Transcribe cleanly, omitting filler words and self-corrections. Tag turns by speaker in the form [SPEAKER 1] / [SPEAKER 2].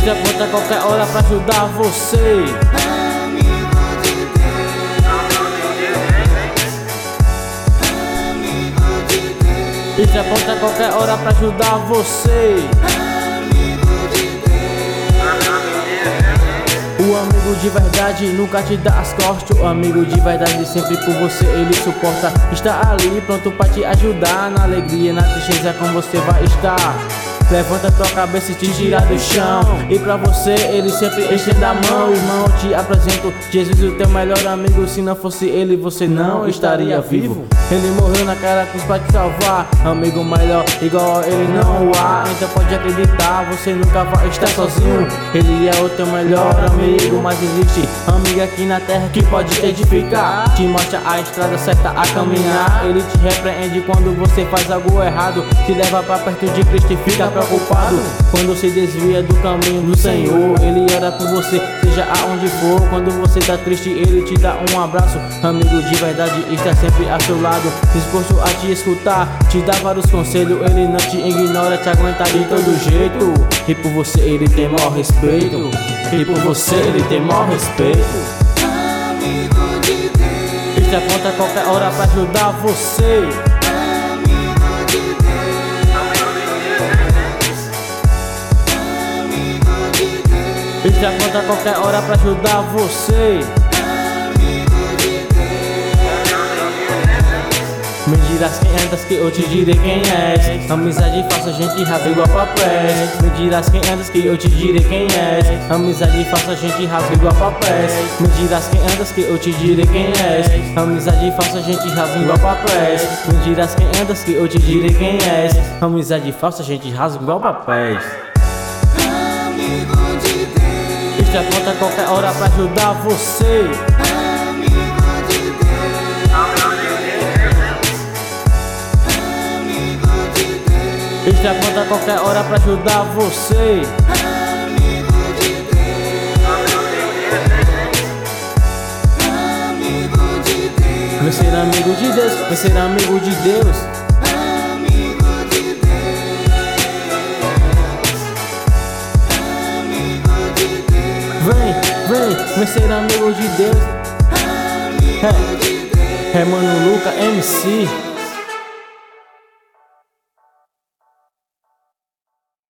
[SPEAKER 1] Esteja pronto a qualquer hora pra ajudar você. Esteja pronto a qualquer hora pra ajudar você. O amigo de verdade nunca te dá as costas. O amigo de verdade sempre por você ele suporta. Está ali pronto pra te ajudar. Na alegria, na tristeza com você vai estar. Levanta tua cabeça e te tira do chão. E pra você ele sempre estende a mão. Irmão, eu te apresento Jesus, o teu melhor amigo. Se não fosse ele, você não estaria vivo. Ele morreu na cara cruz pra te salvar. Amigo melhor, igual a ele não há. Então pode acreditar, você nunca vai estar sozinho. Ele é o teu melhor amigo. Mas existe amigo aqui na terra que pode te edificar. Te mostra a estrada certa a caminhar. Ele te repreende quando você faz algo errado. Te leva pra perto de Cristo e fica preocupado quando se desvia do caminho do Senhor. Ele ora por você, seja aonde for. Quando você tá triste, ele te dá um abraço. Amigo de verdade está sempre ao seu lado, disposto a te escutar, te dá vários conselhos. Ele não te ignora, te aguenta de todo jeito. E por você ele tem maior respeito. E por você ele tem maior respeito.
[SPEAKER 2] Amigo de Deus,
[SPEAKER 1] Esteja pronto a qualquer hora pra ajudar você. Esteja pronto a qualquer hora pra ajudar você. Me dirás quem andas que eu te direi quem és. Amizade faça a gente rasga igual papéis. Me dirás quem andas que eu te direi quem és. Amizade faça a gente rasga igual papéis. Me dirás quem andas que eu te direi quem és. Amizade faça a gente rasga igual papéis. Me dirás quem andas que eu te direi quem és. Amizade faça a gente rasga igual papéis.
[SPEAKER 2] amigo de Deus,
[SPEAKER 1] Esteja pronto a qualquer hora pra ajudar você.
[SPEAKER 2] amigo de Deus, amigo de Deus,
[SPEAKER 1] Esteja pronto a qualquer hora pra ajudar você.
[SPEAKER 2] amigo de Deus, amigo de Deus,
[SPEAKER 1] Vem ser amigo de Deus, vem ser amigo de Deus.
[SPEAKER 2] amigo de
[SPEAKER 1] Vem ser amigo de Deus.
[SPEAKER 2] Deus, amigo de Deus.
[SPEAKER 1] É Mano Luca MC.